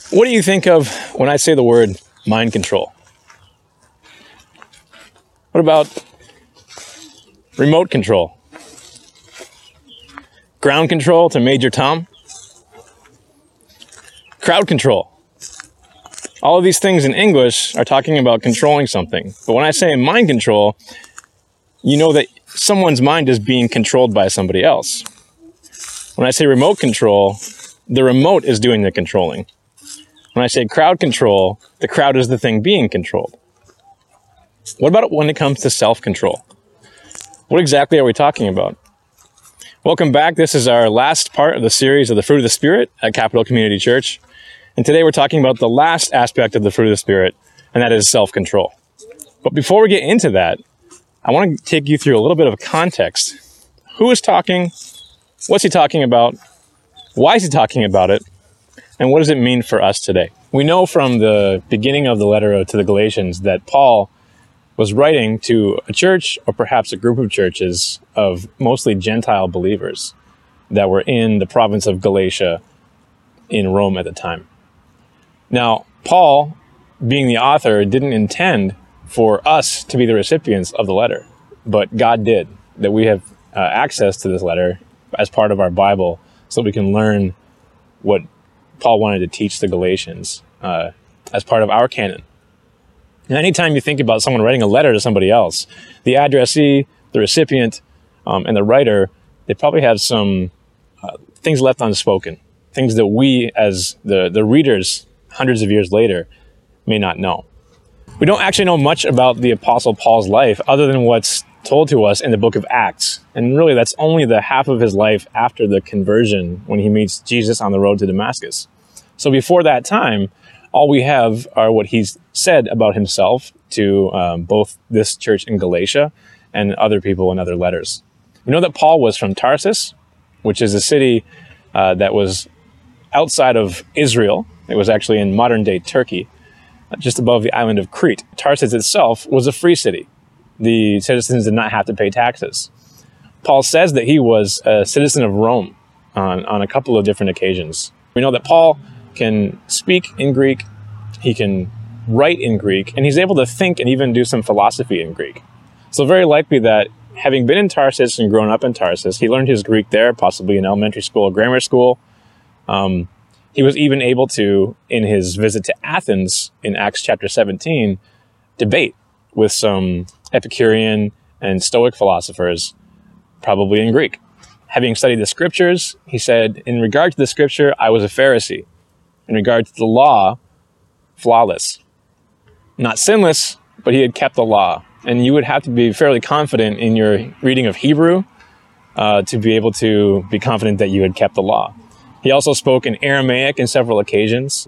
What do you think of when I say the word mind control? What about remote control? Ground control to Major Tom? Crowd control. All of these things in English are talking about controlling something. But when I say mind control, you know that someone's mind is being controlled by somebody else. When I say remote control, the remote is doing the controlling. When I say crowd control, the crowd is the thing being controlled. What about when it comes to self-control? What exactly are we talking about? Welcome back. This is our last part of the series of the Fruit of the Spirit at Capital Community Church. And today we're talking about the last aspect of the Fruit of the Spirit, and that is self-control. But before we get into that, I want to take you through a little bit of context. Who is talking? What's he talking about? Why is he talking about it? And what does it mean for us today? We know from the beginning of the letter to the Galatians that Paul was writing to a church, or perhaps a group of churches, of mostly Gentile believers that were in the province of Galatia in Rome at the time. Now, Paul, being the author, didn't intend for us to be the recipients of the letter, but God did, that we have access to this letter as part of our Bible so we can learn what Paul wanted to teach the Galatians as part of our canon. And anytime you think about someone writing a letter to somebody else, the addressee, the recipient, and the writer, they probably have some things left unspoken, things that we as the readers hundreds of years later may not know. We don't actually know much about the Apostle Paul's life other than what's told to us in the book of Acts. And really, that's only the half of his life after the conversion when he meets Jesus on the road to Damascus. So before that time, all we have are what he's said about himself to both this church in Galatia and other people in other letters. We know that Paul was from Tarsus, which is a city that was outside of Israel. It was actually in modern-day Turkey, just above the island of Crete. Tarsus itself was a free city. The citizens did not have to pay taxes. Paul says that he was a citizen of Rome on a couple of different occasions. We know that Paul can speak in Greek, he can write in Greek, and he's able to think and even do some philosophy in Greek. So very likely that having been in Tarsus and grown up in Tarsus, he learned his Greek there, possibly in elementary school or grammar school. He was even able to, in his visit to Athens in Acts chapter 17, debate with some Epicurean and Stoic philosophers, probably in Greek. Having studied the scriptures, he said, in regard to the scripture, I was a Pharisee. In regard to the law, flawless. Not sinless, but he had kept the law. And you would have to be fairly confident in your reading of Hebrew to be able to be confident that you had kept the law. He also spoke in Aramaic in several occasions,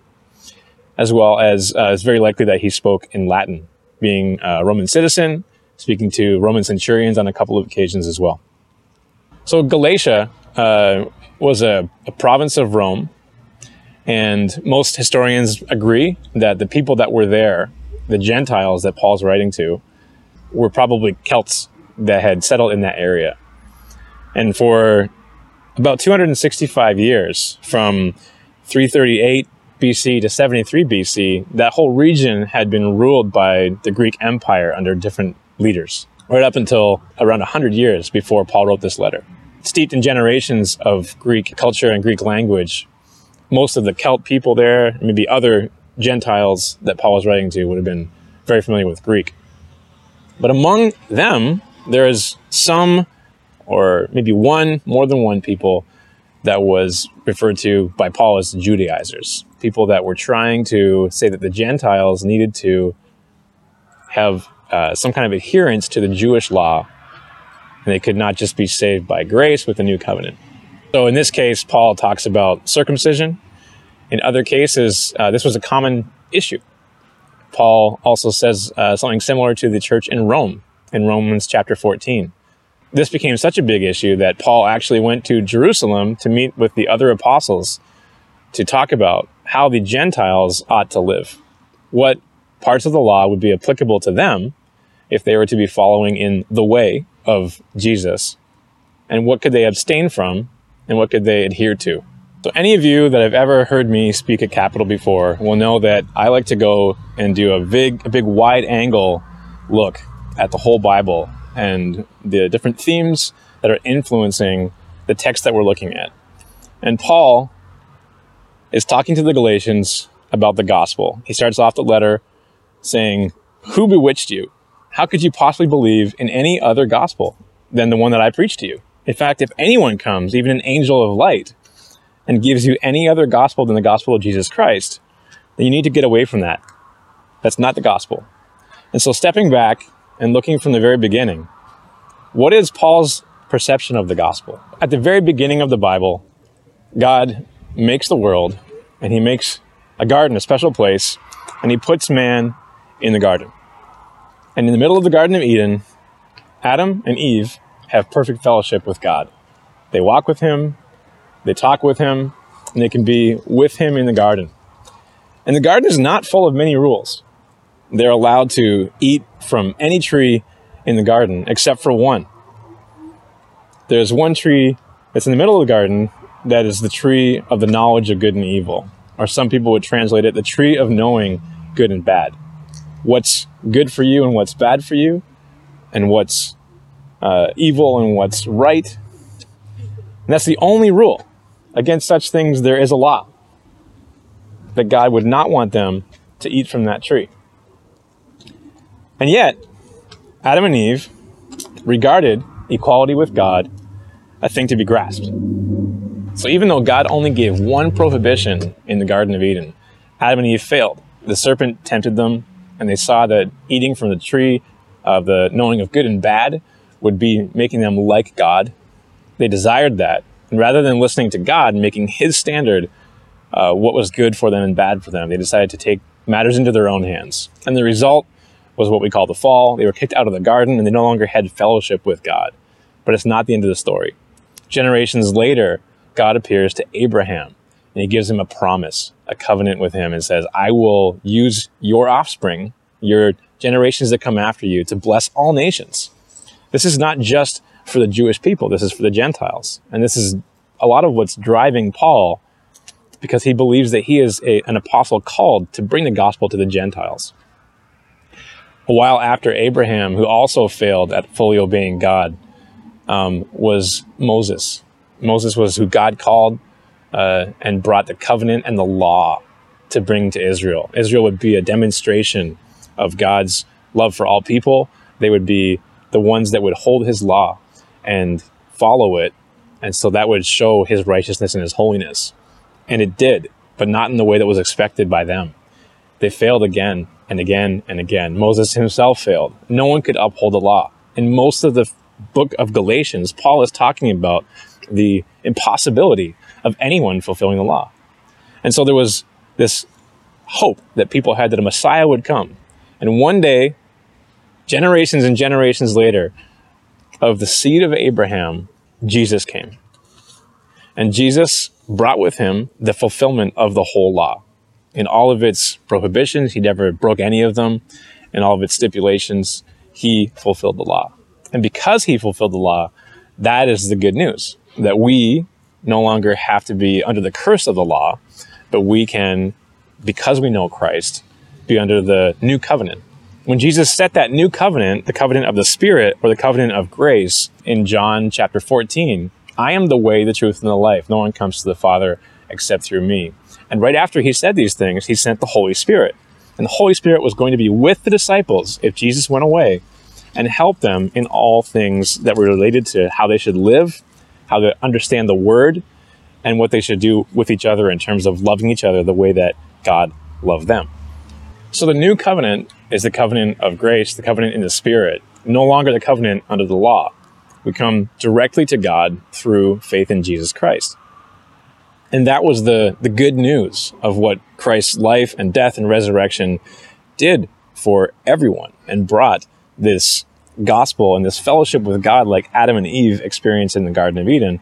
as well as it's very likely that he spoke in Latin, being a Roman citizen, speaking to Roman centurions on a couple of occasions as well. So Galatia was a province of Rome, and most historians agree that the people that were there, the Gentiles that Paul's writing to, were probably Celts that had settled in that area. And for about 265 years, from 338 BC to 73 BC, that whole region had been ruled by the Greek Empire under different leaders, right up until around 100 years before Paul wrote this letter. Steeped in generations of Greek culture and Greek language, most of the Celt people there, maybe other Gentiles that Paul was writing to, would have been very familiar with Greek. But among them, there is some, or maybe more than one people that was referred to by Paul as Judaizers. People that were trying to say that the Gentiles needed to have some kind of adherence to the Jewish law, and they could not just be saved by grace with the new covenant. So in this case, Paul talks about circumcision. In other cases, this was a common issue. Paul also says something similar to the church in Rome, in Romans chapter 14. This became such a big issue that Paul actually went to Jerusalem to meet with the other apostles to talk about how the Gentiles ought to live. What parts of the law would be applicable to them if they were to be following in the way of Jesus, and what could they abstain from, and what could they adhere to. So any of you that have ever heard me speak at Capitol before will know that I like to go and do a big wide angle look at the whole Bible and the different themes that are influencing the text that we're looking at. And Paul is talking to the Galatians about the gospel. He starts off the letter saying, "Who bewitched you? How could you possibly believe in any other gospel than the one that I preached to you? In fact, if anyone comes, even an angel of light, and gives you any other gospel than the gospel of Jesus Christ, then you need to get away from that. That's not the gospel." And so stepping back and looking from the very beginning, what is Paul's perception of the gospel? At the very beginning of the Bible, God makes the world, and he makes a garden, a special place, and he puts man in the garden. And in the middle of the Garden of Eden, Adam and Eve have perfect fellowship with God. They walk with him, they talk with him, and they can be with him in the garden. And the garden is not full of many rules. They're allowed to eat from any tree in the garden except for one. There's one tree that's in the middle of the garden that is the tree of the knowledge of good and evil. Or some people would translate it, the tree of knowing good and bad. What's good for you and what's bad for you, and what's evil and what's right. And that's the only rule. Against such things there is a law. That God would not want them to eat from that tree. And yet, Adam and Eve regarded equality with God a thing to be grasped. So even though God only gave one prohibition in the Garden of Eden, Adam and Eve failed. The serpent tempted them, and they saw that eating from the tree of the knowing of good and bad would be making them like God. They desired that. And rather than listening to God and making his standard what was good for them and bad for them, they decided to take matters into their own hands. And the result was what we call the fall. They were kicked out of the garden, and they no longer had fellowship with God. But it's not the end of the story. Generations later, God appears to Abraham, and he gives him a promise, a covenant with him, and says, "I will use your offspring, your generations that come after you, to bless all nations." This is not just for the Jewish people, this is for the Gentiles. And this is a lot of what's driving Paul, because he believes that he is an apostle called to bring the gospel to the Gentiles. A while after Abraham, who also failed at fully obeying God, was Moses. Moses was who God called and brought the covenant and the law to bring to Israel. Israel would be a demonstration of God's love for all people. They would be the ones that would hold his law and follow it. And so that would show his righteousness and his holiness. And it did, but not in the way that was expected by them. They failed again and again and again. Moses himself failed. No one could uphold the law. In most of the book of Galatians, Paul is talking about the impossibility of anyone fulfilling the law. And so there was this hope that people had that a Messiah would come. And one day, generations and generations later, of the seed of Abraham, Jesus came. And Jesus brought with him the fulfillment of the whole law. In all of its prohibitions, he never broke any of them. In all of its stipulations, he fulfilled the law. And because he fulfilled the law, that is the good news, that we no longer have to be under the curse of the law, but we can, because we know Christ, be under the new covenant. When Jesus set that new covenant, the covenant of the Spirit, or the covenant of grace, in John chapter 14, "I am the way, the truth, and the life. No one comes to the Father except through me." And right after he said these things, he sent the Holy Spirit. And the Holy Spirit was going to be with the disciples if Jesus went away and help them in all things that were related to how they should live, how to understand the Word, and what they should do with each other in terms of loving each other the way that God loved them. So the new covenant is the covenant of grace, the covenant in the Spirit, no longer the covenant under the law. We come directly to God through faith in Jesus Christ. And that was the good news of what Christ's life and death and resurrection did for everyone, and brought this gospel and this fellowship with God like Adam and Eve experienced in the Garden of Eden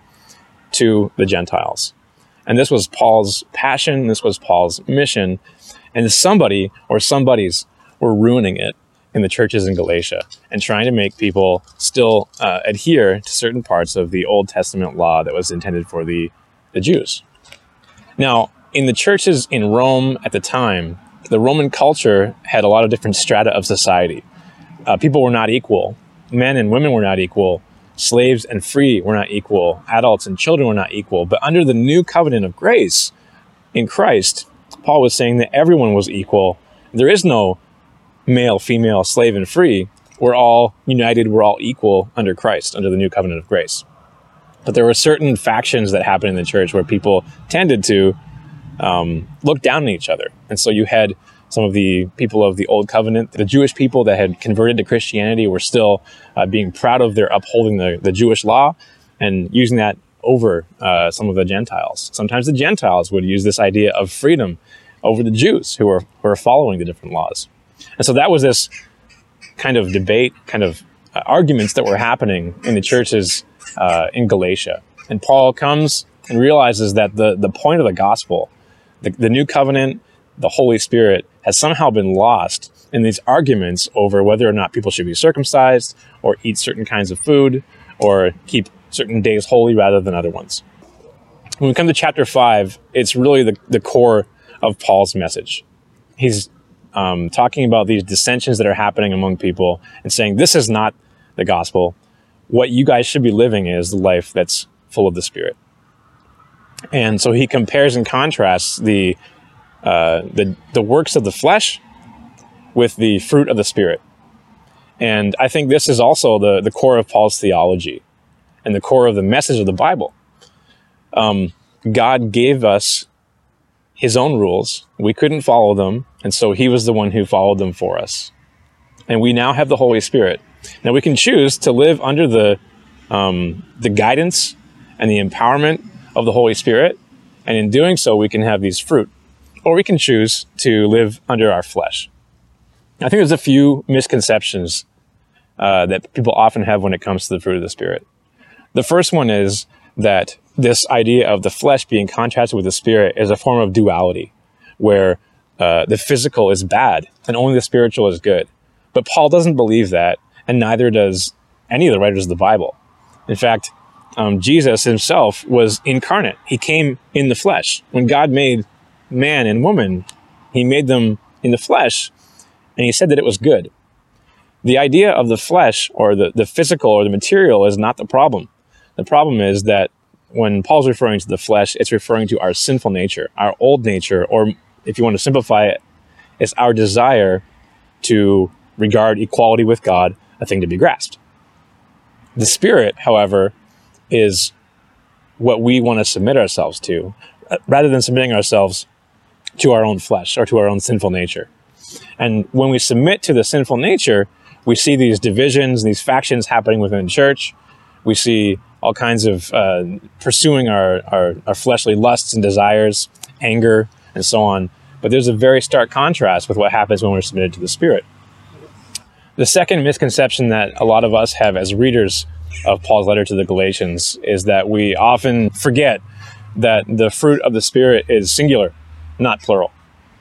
to the Gentiles. And this was Paul's passion, this was Paul's mission, and somebody or somebodies were ruining it in the churches in Galatia and trying to make people still adhere to certain parts of the Old Testament law that was intended for the Jews. Now, in the churches in Rome at the time, the Roman culture had a lot of different strata of society. People were not equal. Men and women were not equal. Slaves and free were not equal. Adults and children were not equal. But under the new covenant of grace in Christ, Paul was saying that everyone was equal. There is no male, female, slave, and free. We're all united. We're all equal under Christ, under the new covenant of grace. But there were certain factions that happened in the church where people tended to look down on each other. And so you had some of the people of the Old Covenant, the Jewish people that had converted to Christianity, were still being proud of their upholding the Jewish law and using that over some of the Gentiles. Sometimes the Gentiles would use this idea of freedom over the Jews who were following the different laws. And so that was this kind of debate, kind of arguments that were happening in the churches in Galatia. And Paul comes and realizes that the point of the gospel, the new covenant, the Holy Spirit, has somehow been lost in these arguments over whether or not people should be circumcised or eat certain kinds of food or keep certain days holy rather than other ones. When we come to chapter 5, it's really the core of Paul's message. He's talking about these dissensions that are happening among people and saying, this is not the gospel. What you guys should be living is the life that's full of the Spirit. And so he compares and contrasts the works of the flesh with the fruit of the Spirit. And I think this is also the core of Paul's theology and the core of the message of the Bible. God gave us his own rules. We couldn't follow them, and so he was the one who followed them for us. And we now have the Holy Spirit. Now we can choose to live under the guidance and the empowerment of the Holy Spirit, and in doing so, we can have these fruit. Or we can choose to live under our flesh. I think there's a few misconceptions that people often have when it comes to the fruit of the Spirit. The first one is that this idea of the flesh being contrasted with the Spirit is a form of duality, where the physical is bad and only the spiritual is good. But Paul doesn't believe that, and neither does any of the writers of the Bible. In fact, Jesus himself was incarnate. He came in the flesh. When God made man and woman, he made them in the flesh, and he said that it was good. The idea of the flesh or the physical or the material is not the problem. The problem is that when Paul's referring to the flesh, it's referring to our sinful nature, our old nature, or if you want to simplify it, it's our desire to regard equality with God a thing to be grasped. The Spirit, however, is what we want to submit ourselves to, rather than submitting ourselves to our own flesh or to our own sinful nature. And when we submit to the sinful nature, we see these divisions, these factions happening within the church. We see all kinds of pursuing our fleshly lusts and desires, anger, and so on. But there's a very stark contrast with what happens when we're submitted to the Spirit. The second misconception that a lot of us have as readers of Paul's letter to the Galatians is that we often forget that the fruit of the Spirit is singular, not plural.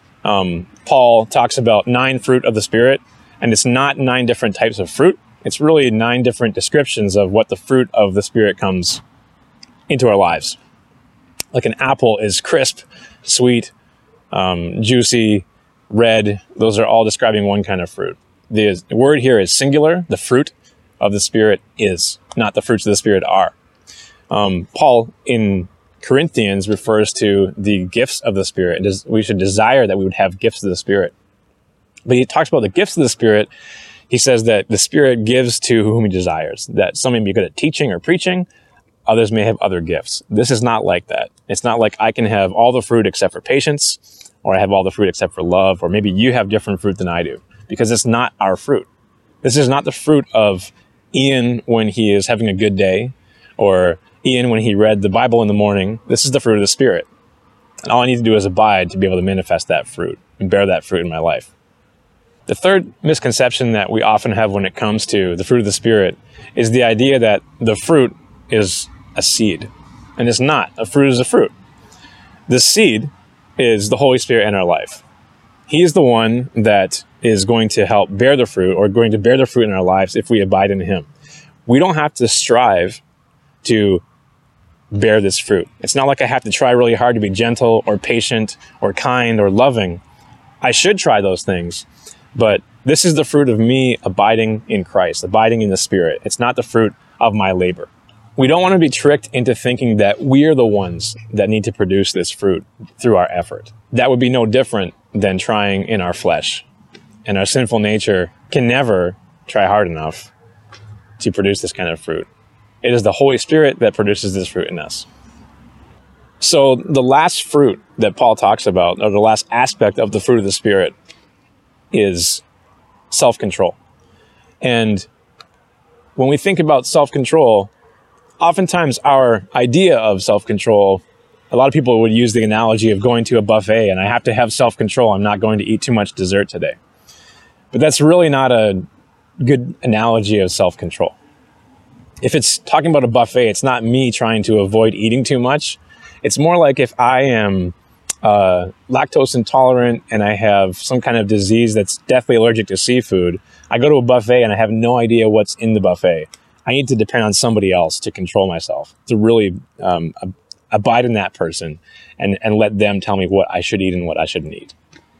Paul talks about 9 fruit of the Spirit, and it's not 9 different types of fruit. It's really 9 different descriptions of what the fruit of the Spirit comes into our lives. Like an apple is crisp, sweet, juicy, red. Those are all describing one kind of fruit. The word here is singular. The fruit of the Spirit is, not the fruits of the Spirit are. Paul in Corinthians refers to the gifts of the Spirit. We should desire that we would have gifts of the Spirit. But he talks about the gifts of the Spirit. He says that the Spirit gives to whom he desires, that some may be good at teaching or preaching, others may have other gifts. This is not like that. It's not like I can have all the fruit except for patience, or I have all the fruit except for love, or maybe you have different fruit than I do, because it's not our fruit. This is not the fruit of Ian when he is having a good day, or Ian when he read the Bible in the morning. This is the fruit of the Spirit. And all I need to do is abide to be able to manifest that fruit and bear that fruit in my life. The third misconception that we often have when it comes to the fruit of the Spirit is the idea that the fruit is a seed. And it's not. A fruit is a fruit. The seed is the Holy Spirit in our life. He is the one that is going to help bear the fruit, or going to bear the fruit in our lives if we abide in him. We don't have to strive to bear this fruit. It's not like I have to try really hard to be gentle or patient or kind or loving. I should try those things, but this is the fruit of me abiding in Christ, abiding in the Spirit. It's not the fruit of my labor. We don't want to be tricked into thinking that we're the ones that need to produce this fruit through our effort. That would be no different than trying in our flesh. And our sinful nature can never try hard enough to produce this kind of fruit. It is the Holy Spirit that produces this fruit in us. So the last fruit that Paul talks about, or the last aspect of the fruit of the Spirit, is self-control. And when we think about self-control, oftentimes our idea of self-control, a lot of people would use the analogy of going to a buffet and I have to have self-control. I'm not going to eat too much dessert today. But that's really not a good analogy of self-control. If it's talking about a buffet, it's not me trying to avoid eating too much. It's more like if I am lactose intolerant and I have some kind of disease that's deathly allergic to seafood, I go to a buffet and I have no idea what's in the buffet. I need to depend on somebody else to control myself, to really abide in that person and let them tell me what I should eat and what I shouldn't eat.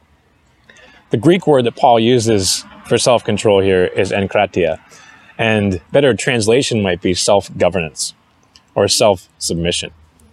The Greek word that Paul uses for self-control here is enkratia, and better translation might be self-governance or self-submission.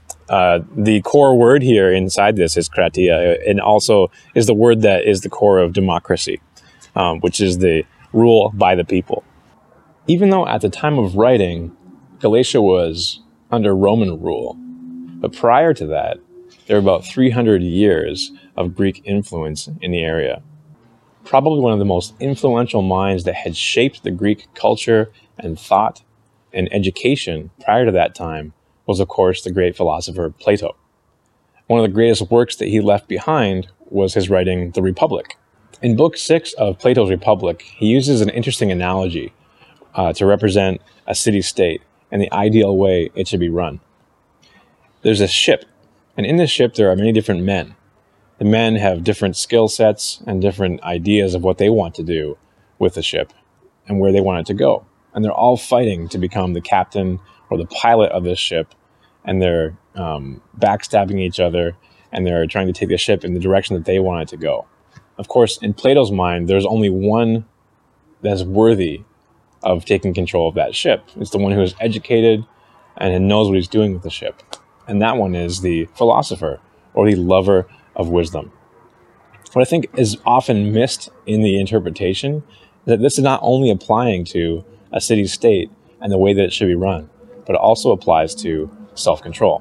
The core word here inside this is kratia, and also is the word that is the core of democracy, which is the rule by the people. Even though at the time of writing, Galatia was under Roman rule, but prior to that, there were about 300 years of Greek influence in the area. Probably one of the most influential minds that had shaped the Greek culture and thought and education prior to that time was, of course, the great philosopher Plato. One of the greatest works that he left behind was his writing, The Republic. In Book 6 of Plato's Republic, he uses an interesting analogy to represent a city-state and the ideal way it should be run. There's a ship, and in this ship there are many different men. The men have different skill sets and different ideas of what they want to do with the ship and where they want it to go. And they're all fighting to become the captain or the pilot of this ship, and they're backstabbing each other, and they're trying to take the ship in the direction that they want it to go. Of course, in Plato's mind, there's only one that's worthy of taking control of that ship. It's the one who is educated and knows what he's doing with the ship. And that one is the philosopher or the lover of wisdom. What I think is often missed in the interpretation is that this is not only applying to a city-state and the way that it should be run, but it also applies to self-control.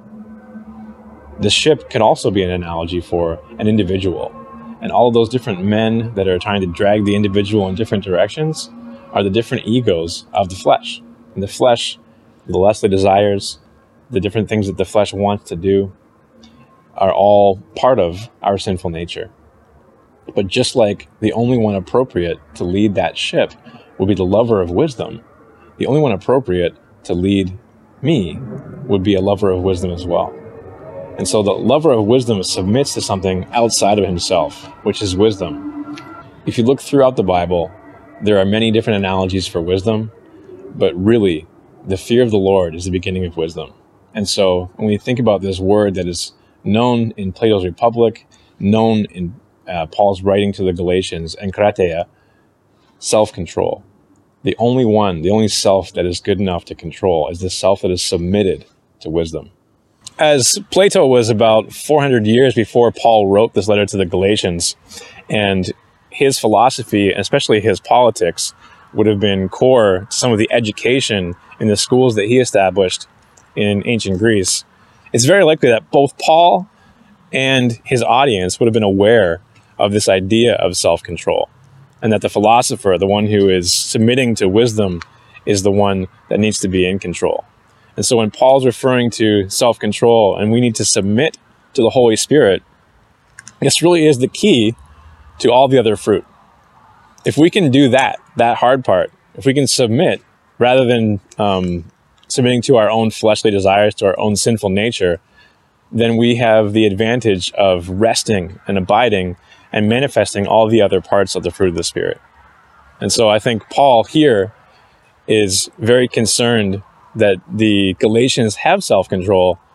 The ship can also be an analogy for an individual, and all of those different men that are trying to drag the individual in different directions are the different egos of the flesh. And the flesh, the lustful desires, the different things that the flesh wants to do, are all part of our sinful nature. But just like the only one appropriate to lead that ship would be the lover of wisdom, the only one appropriate to lead me would be a lover of wisdom as well. And so the lover of wisdom submits to something outside of himself, which is wisdom. If you look throughout the Bible, there are many different analogies for wisdom, but really, the fear of the Lord is the beginning of wisdom. And so when we think about this word that is known in Plato's Republic, known in Paul's writing to the Galatians, enkratia, self-control. The only self that is good enough to control is the self that is submitted to wisdom. As Plato was about 400 years before Paul wrote this letter to the Galatians, and his philosophy, especially his politics, would have been core to some of the education in the schools that he established in ancient Greece, it's very likely that both Paul and his audience would have been aware of this idea of self-control, and that the philosopher, the one who is submitting to wisdom, is the one that needs to be in control. And so when Paul's referring to self-control and we need to submit to the Holy Spirit, this really is the key to all the other fruit. If we can do that hard part, if we can submit rather than submitting to our own fleshly desires, to our own sinful nature, then we have the advantage of resting and abiding and manifesting all the other parts of the fruit of the Spirit. And so I think Paul here is very concerned that the Galatians have self-control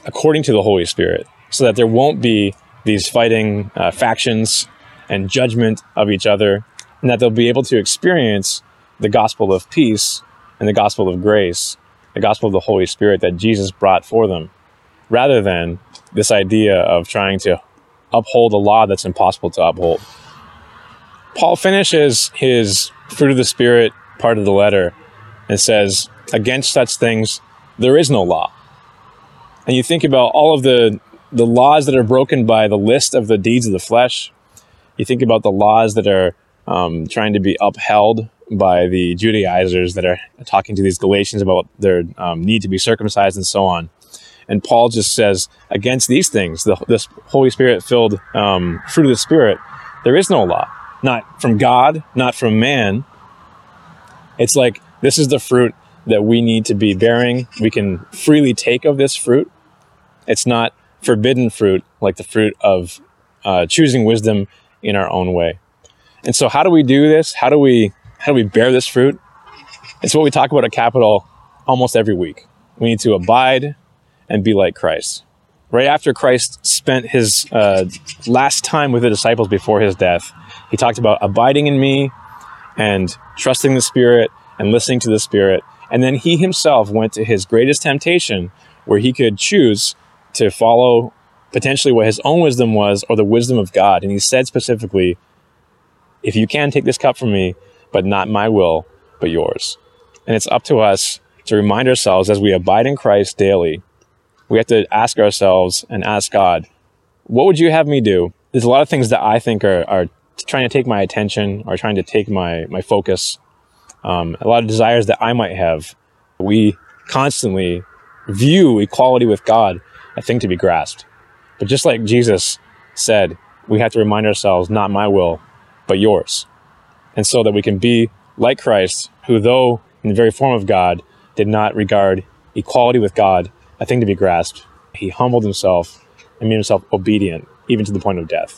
according to the Holy Spirit, so that there won't be these fighting factions and judgment of each other, and that they'll be able to experience the gospel of peace and the gospel of grace, the gospel of the Holy Spirit that Jesus brought for them, rather than this idea of trying to uphold a law that's impossible to uphold. Paul finishes his fruit of the Spirit part of the letter and says, against such things, there is no law. And you think about all of the laws that are broken by the list of the deeds of the flesh. You think about the laws that are trying to be upheld by the Judaizers that are talking to these Galatians about their need to be circumcised and so on. And Paul just says, against these things, this Holy Spirit-filled fruit of the Spirit, there is no law. Not from God, not from man. It's like, this is the fruit that we need to be bearing. We can freely take of this fruit. It's not forbidden fruit, like the fruit of choosing wisdom in our own way. And so how do we do this? How do we bear this fruit? It's what we talk about at Capital almost every week. We need to abide and be like Christ. Right after Christ spent his last time with the disciples before his death, he talked about abiding in me and trusting the Spirit and listening to the Spirit. And then he himself went to his greatest temptation, where he could choose to follow potentially what his own wisdom was or the wisdom of God. And he said specifically, if you can, take this cup from me, but not my will, but yours. And it's up to us to remind ourselves as we abide in Christ daily. We have to ask ourselves and ask God, what would you have me do? There's a lot of things that I think are trying to take my attention or trying to take my focus. A lot of desires that I might have. We constantly view equality with God a thing to be grasped. But just like Jesus said, we have to remind ourselves, not my will, but yours. And so that we can be like Christ, who though in the very form of God, did not regard equality with God a thing to be grasped. He humbled himself and made himself obedient, even to the point of death.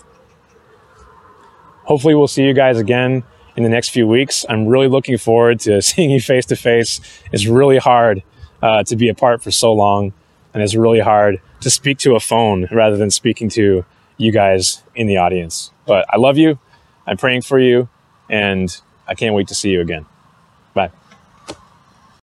Hopefully we'll see you guys again in the next few weeks. I'm really looking forward to seeing you face to face. It's really hard to be apart for so long, and it's really hard to speak to a phone rather than speaking to you guys in the audience. But I love you. I'm praying for you, and I can't wait to see you again. Bye.